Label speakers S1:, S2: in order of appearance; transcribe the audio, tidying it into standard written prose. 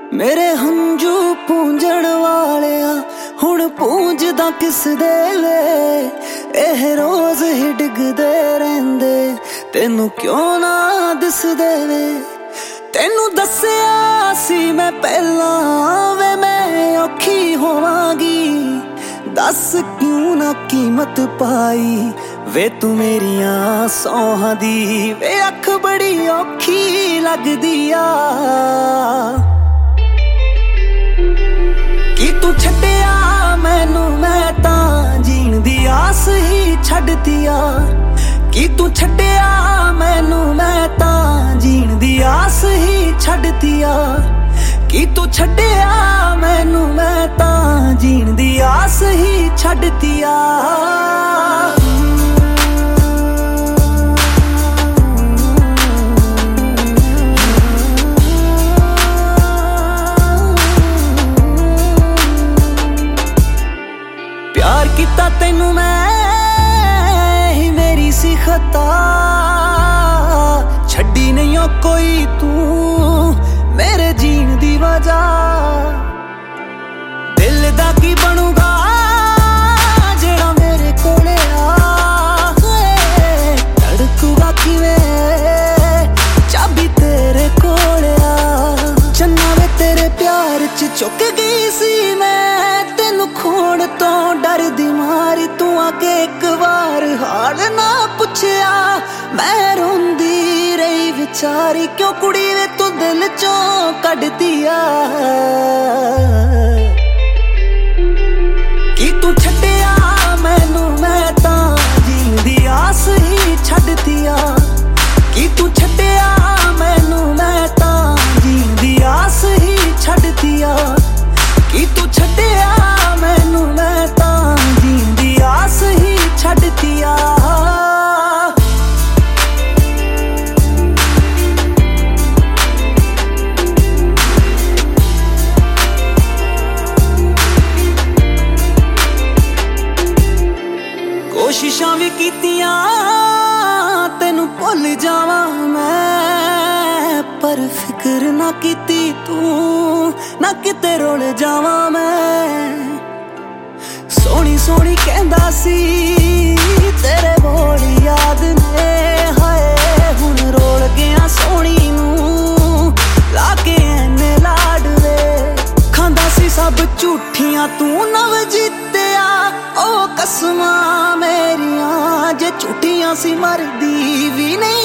S1: मेरे हंजू पूंजण वालिया हुण पूंजदा किस दे वे एह रोज ही डिगदे रहिंदे तेनू क्यों ना दिसदे वे। तेनू दस्सिया सी मैं पहला वे मैं औखी होवांगी दस क्यों ना कीमत पाई वे तू मेरिया सौहां दी वे अख बड़ी औखी लगदी आ। कि तू छड्डिया मैनू मैं तां जीण दी आस ही छड्डती आ। कि तू छड्डिया मैनू मैं तां जीण दी आस ही छड्डती आ। कि तू छड्डिया मैनू मैं तां जीण दी आस ही छड्डती आ। प्यार किता तैनू मैं ही मेरी सी खता छड्डी नहीं हो कोई तू मेरे जीण दी वजह। दिल दा की बनूगा जेड़ा मेरे कोले आ धड़कूगा किवें चाबी तेरे कोले आ। चन्ना वे तेरे प्यार च चुक गई सी मैं तेनू खोण तो डर दी मारी तू आके एक बार हाल ना पुछया मैं रोंदी रही विचारी क्यों कुड़ी वे तू दिल चों कढ दिया। कि तू छड्डिया मैनू मैं तां जीण दी आस ही छड्ड दिया। कि तू छड्डिया मैनू मैं तां जीण दी आस ही छड्ड दिया। कि तू छड्डिया मैनू मैं तां जीण दी आस ही छड्ड दिया। कोशिशां भी कीतियां तेनू भुल जावां मैं पर फिक्र ना कीती तू ना किते रोल जावां मैं। सोहनी सोहनी कहंदा सी तेरे बोल याद ने हाय हुण रोल गया सोहनी नू लाके एने लाडवे खांदा सी सब झूठियां तू नव जीतिया ओ कसमां मेरियां जे झूठियां सी मरदी भी नहीं